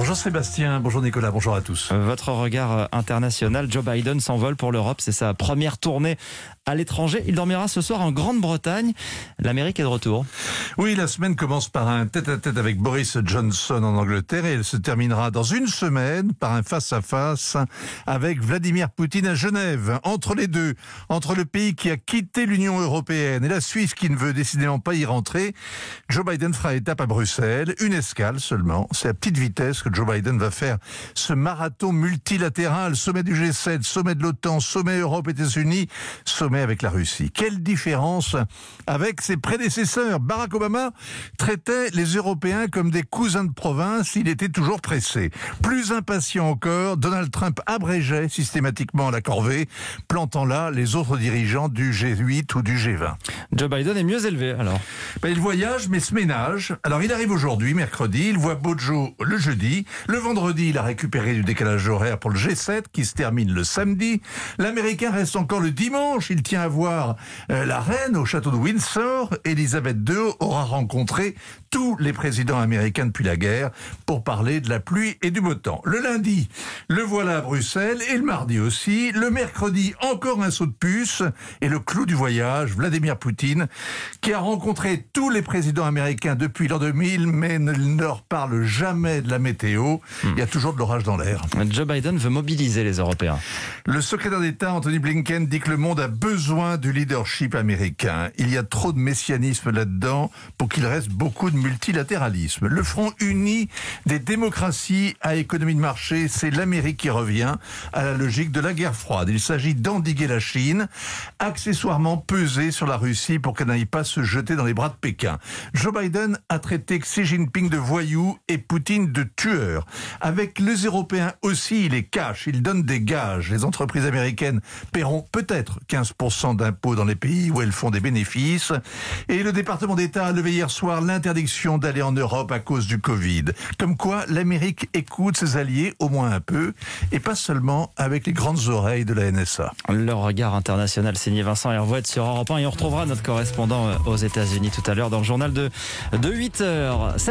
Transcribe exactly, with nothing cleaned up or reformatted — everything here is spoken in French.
Bonjour Sébastien, bonjour Nicolas, bonjour à tous. Votre regard international, Joe Biden s'envole pour l'Europe. C'est sa première tournée à l'étranger. Il dormira ce soir en Grande-Bretagne. L'Amérique est de retour. Oui, la semaine commence par un tête-à-tête avec Boris Johnson en Angleterre et elle se terminera dans une semaine par un face-à-face avec Vladimir Poutine à Genève. Entre les deux, entre le pays qui a quitté l'Union européenne et la Suisse qui ne veut décidément pas y rentrer, Joe Biden fera étape à Bruxelles, une escale seulement. C'est à petite vitesse que Joe Biden va faire ce marathon multilatéral, sommet du G sept, sommet de l'OTAN, sommet Europe-États-Unis, sommet avec la Russie. Quelle différence avec ses prédécesseurs. Barack Obama traitait les Européens comme des cousins de province, il était toujours pressé. Plus impatient encore, Donald Trump abrégeait systématiquement la corvée, plantant là les autres dirigeants du G huit ou du G vingt. Joe Biden est mieux élevé alors. Ben, il voyage mais se ménage. Alors il arrive aujourd'hui, mercredi, il voit Bojo le jeudi. Le vendredi, il a récupéré du décalage horaire pour le G sept qui se termine le samedi. L'Américain reste encore le dimanche. Il tient à voir euh, la reine au château de Windsor. Elisabeth deux aura rencontré tous les présidents américains depuis la guerre pour parler de la pluie et du beau temps. Le lundi, le voilà à Bruxelles et le mardi aussi. Le mercredi, encore un saut de puce et le clou du voyage, Vladimir Poutine, qui a rencontré tous les présidents américains depuis l'an deux mille, mais ne leur parle jamais de la météo. Hmm. Il y a toujours de l'orage dans l'air. Joe Biden veut mobiliser les Européens. Le secrétaire d'État Anthony Blinken dit que le monde a besoin du leadership américain. Il y a trop de messianisme là-dedans pour qu'il reste beaucoup de multilatéralisme. Le front uni des démocraties à économie de marché, c'est l'Amérique qui revient à la logique de la guerre froide. Il s'agit d'endiguer la Chine, accessoirement peser sur la Russie pour qu'elle n'aille pas se jeter dans les bras de Pékin. Joe Biden a traité Xi Jinping de voyou et Poutine de tueur. Avec les Européens aussi, il les cache, il donne des gages. Les entreprises américaines paieront peut-être quinze pour cent d'impôts dans les pays où elles font des bénéfices. Et le département d'État a levé hier soir l'interdiction d'aller en Europe à cause du Covid. Comme quoi, l'Amérique écoute ses alliés, au moins un peu, et pas seulement avec les grandes oreilles de la N S A. Le regard international signé Vincent Hervouet sur Europe un et on retrouvera notre correspondant aux États-Unis tout à l'heure dans le journal de, de huit heures.